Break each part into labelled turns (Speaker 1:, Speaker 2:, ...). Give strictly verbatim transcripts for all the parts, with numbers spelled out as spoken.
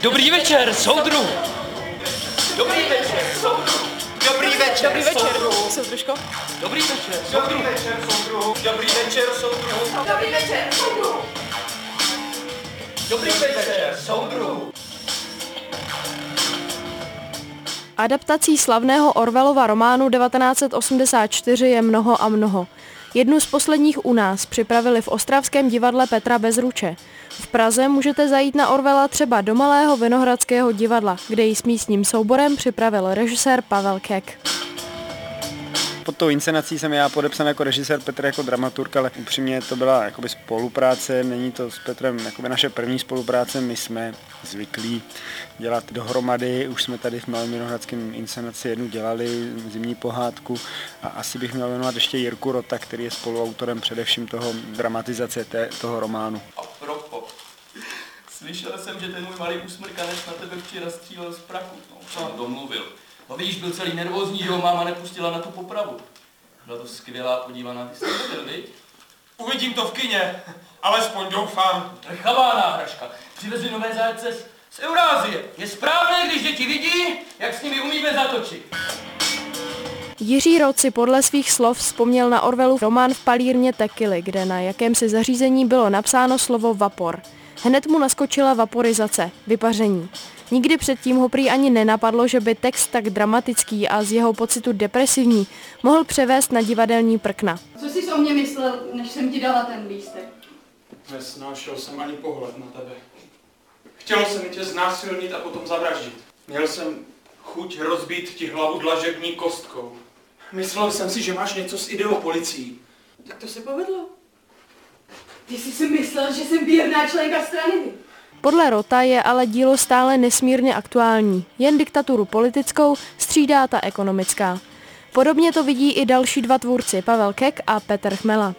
Speaker 1: Dobrý večer, soudruh! Dobrý večer, soudruh! Dobrý večer,
Speaker 2: Dobrý večer, soudružko.
Speaker 1: Dobrý večer, soudruh! Dobrý večer, soudruh! Dobrý večer, soudruh!
Speaker 2: Dobrý večer, soudruh!
Speaker 1: Dobrý večer, soudruh!
Speaker 3: Adaptací slavného Orwellova románu devatenáct set osmdesát čtyři je mnoho a mnoho. Jednu z posledních u nás připravili v ostravském divadle Petra Bezruče. V Praze můžete zajít na Orwella třeba do Malého Vinohradského divadla, kde ji s místním souborem připravil režisér Pavel Kek.
Speaker 4: Pod tou inscenací jsem já podepsán jako režisér, Petr jako dramaturg, ale upřímně to byla jakoby spolupráce, není to s Petrem jakoby naše první spolupráce, my jsme zvyklí dělat dohromady, už jsme tady v Malém Vinohradském inscenaci jednu dělali, zimní pohádku, a asi bych měl jmenovat ještě Jirku Rota, který je spoluautorem především toho dramatizace té, toho románu.
Speaker 1: A propo, slyšel jsem, že ten můj malý usmrkanec na tebe včera střílel z prachu, no, jsem domluvil. No víš, byl celý nervózní, že ho máma nepustila na tu popravu. Byla to skvělá podívaná, ty jsi to byl, viď?
Speaker 5: Uvidím to v kině, alespoň doufám.
Speaker 1: Chavá náhražka, přivezli nové zajce z, z Eurázie. Je správné, když děti vidí, jak s nimi umíme zatočit.
Speaker 3: Jiří Rot si podle svých slov vzpomněl na Orwellův román V palírně Tekily, kde na jakémsi zařízení bylo napsáno slovo vapor. Hned mu naskočila vaporizace, vypaření. Nikdy předtím ho prý ani nenapadlo, že by text tak dramatický a z jeho pocitu depresivní mohl převést na divadelní prkna.
Speaker 2: Co jsi o mě myslel, než jsem ti dala ten lístek?
Speaker 5: Nesnášel jsem ani pohled na tebe. Chtělo se mi tě znásilnit a potom zavraždit. Měl jsem chuť rozbít ti hlavu dlažební kostkou. Myslel jsem si, že máš něco s ideopolicií.
Speaker 2: Tak to se povedlo. Ty jsi si myslel, že jsem věrná členka strany.
Speaker 3: Podle Rota je ale dílo stále nesmírně aktuální. Jen diktaturu politickou střídá ta ekonomická. Podobně to vidí i další dva tvůrci, Pavel Kek a Petr Chmela.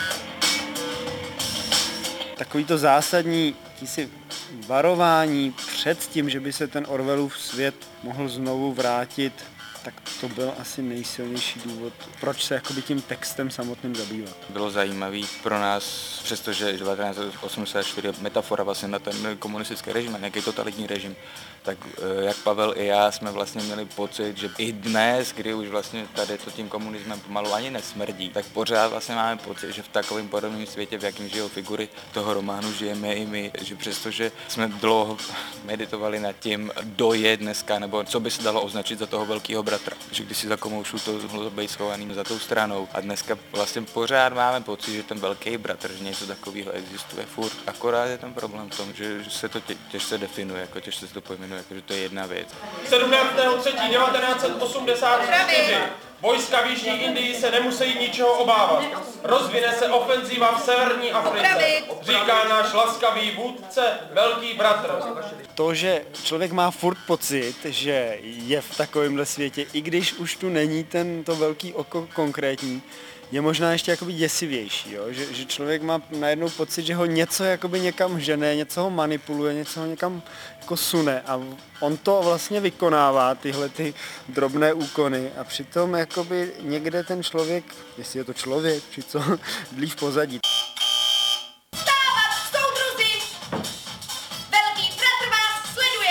Speaker 4: Takový to zásadní jakýsi varování před tím, že by se ten Orwellův svět mohl znovu vrátit, tak to byl asi nejsilnější důvod, proč se jakoby tím textem samotným zabývat.
Speaker 6: Bylo zajímavé pro nás, přestože devatenáct set osmdesát čtyři je metafora vlastně na ten komunistický režim, na nějaký totalitní režim, tak jak Pavel i já jsme vlastně měli pocit, že i dnes, kdy už vlastně tady to tím komunismem pomalu ani nesmrdí, tak pořád vlastně máme pocit, že v takovém podobném světě, v jakém žijou figury toho románu, žijeme i my, že přestože jsme dlouho meditovali nad tím, kdo je dneska, nebo co by se dalo označit za toho velkého bratra. Že když si za komoušů to mohlo být schovaný za tou stranou. A dneska vlastně pořád máme pocit, že ten velký bratr, že něco takového existuje furt. Akorát je ten problém v tom, že se to tě, těžce definuje, jako těžce se to pojmenuje, jako že to je jedna věc.
Speaker 5: sedmnáctého třetího devatenáct set osmdesát čtyři. Vojska v Jižní Indii se nemusí ničeho obávat. Rozvine se ofenzíva v severní Africe. Říká náš laskavý vůdce, velký bratr.
Speaker 4: To, že člověk má furt pocit, že je v takovémhle světě, i když už tu není ten to velký oko konkrétní, je možná ještě jakoby děsivější, jo? Že, že člověk má najednou pocit, že ho něco jakoby někam žene, něco ho manipuluje, něco ho někam jako sune a on to vlastně vykonává, tyhle ty drobné úkony, a přitom jakoby někde ten člověk, jestli je to člověk, či co, dlí v pozadí.
Speaker 7: Stávat, soudruzi! Velký bratr vás sleduje!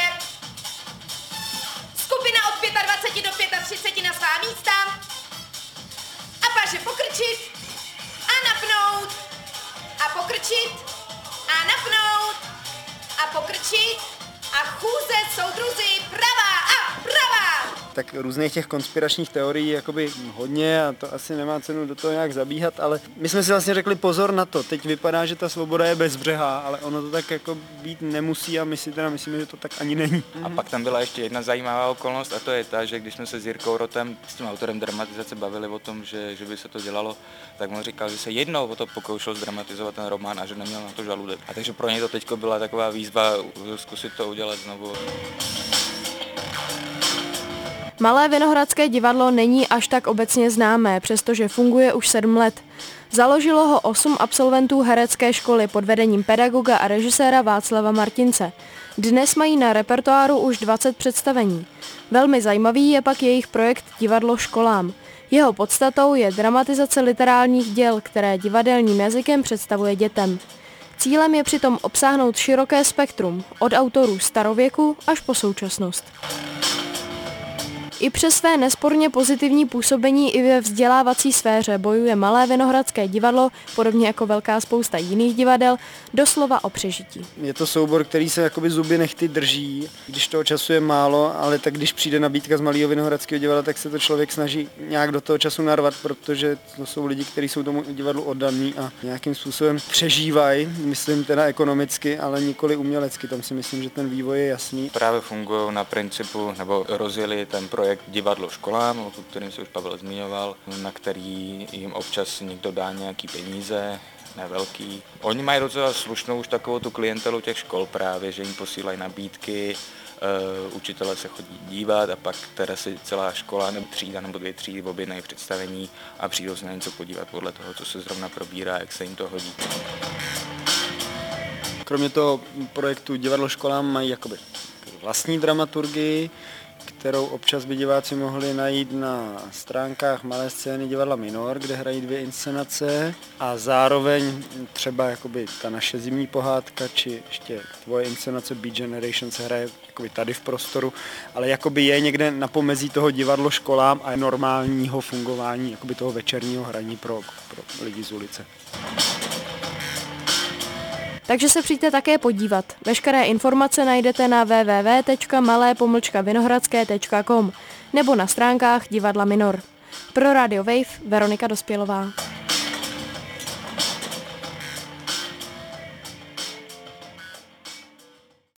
Speaker 7: Skupina od dvacet pět do třicet pět na svá místa. A paže pokrčit a napnout a pokrčit a napnout a pokrčit a chůze, soudruzi, pravá a pravá!
Speaker 4: Tak různých těch konspiračních teorií jakoby hodně a to asi nemá cenu do toho nějak zabíhat, ale my jsme si vlastně řekli pozor na to. Teď vypadá, že ta svoboda je bezbřehá, ale ono to tak jako být nemusí a my si teda myslíme, že to tak ani není.
Speaker 6: A pak tam byla ještě jedna zajímavá okolnost a to je ta, že když jsme se s Jirkou Rotem, s tím autorem dramatizace, bavili o tom, že, že by se to dělalo, tak on říkal, že se jednou o to pokoušel zdramatizovat ten román a že neměl na to žaludek. A takže pro něj to teďko byla taková výzva zkusit to udělat znovu.
Speaker 3: Malé Vinohradské divadlo není až tak obecně známé, přestože funguje už sedm let. Založilo ho osm absolventů herecké školy pod vedením pedagoga a režiséra Václava Martince. Dnes mají na repertoáru už dvacet představení. Velmi zajímavý je pak jejich projekt Divadlo školám. Jeho podstatou je dramatizace literárních děl, které divadelním jazykem představuje dětem. Cílem je přitom obsáhnout široké spektrum, od autorů starověku až po současnost. I přes své nesporně pozitivní působení i ve vzdělávací sféře bojuje Malé Vinohradské divadlo, podobně jako velká spousta jiných divadel, doslova o přežití.
Speaker 4: Je to soubor, který se jakoby zuby nechty drží, když toho času je málo, ale tak když přijde nabídka z Malého Vinohradského divadla, tak se to člověk snaží nějak do toho času narvat, protože to jsou lidi, kteří jsou tomu divadlu oddaní a nějakým způsobem přežívají, myslím teda ekonomicky, ale nikoli umělecky, tam si myslím, že ten vývoj je jasný.
Speaker 6: Právě fungují na principu, nebo rozjeli ten projekt Divadlo školám, o kterým se už Pavel zmiňoval, na který jim občas někdo dá nějaký peníze, nevelký. Oni mají docela slušnou už takovou tu klientelu těch škol právě, že jim posílají nabídky, uh, učitelé se chodí dívat a pak teda si celá škola nebo třída nebo dvě třídy objednají představení a přijdou se na něco podívat podle toho, co se zrovna probírá, jak se jim to hodí.
Speaker 4: Kromě toho projektu Divadlo školám mají jakoby vlastní dramaturgii, kterou občas by diváci mohli najít na stránkách Malé scény Divadla Minor, kde hrají dvě inscenace a zároveň třeba jakoby ta naše zimní pohádka, či ještě tvoje inscenace Beat Generation se hraje jakoby tady v prostoru, ale jakoby je někde na pomezí toho divadlo školám a normálního fungování jakoby toho večerního hraní pro, pro lidi z ulice.
Speaker 3: Takže se přijďte také podívat. Veškeré informace najdete na w w w tečka malé pomlčka vinohradské tečka com nebo na stránkách Divadla Minor. Pro Radio Wave Veronika Dospělová.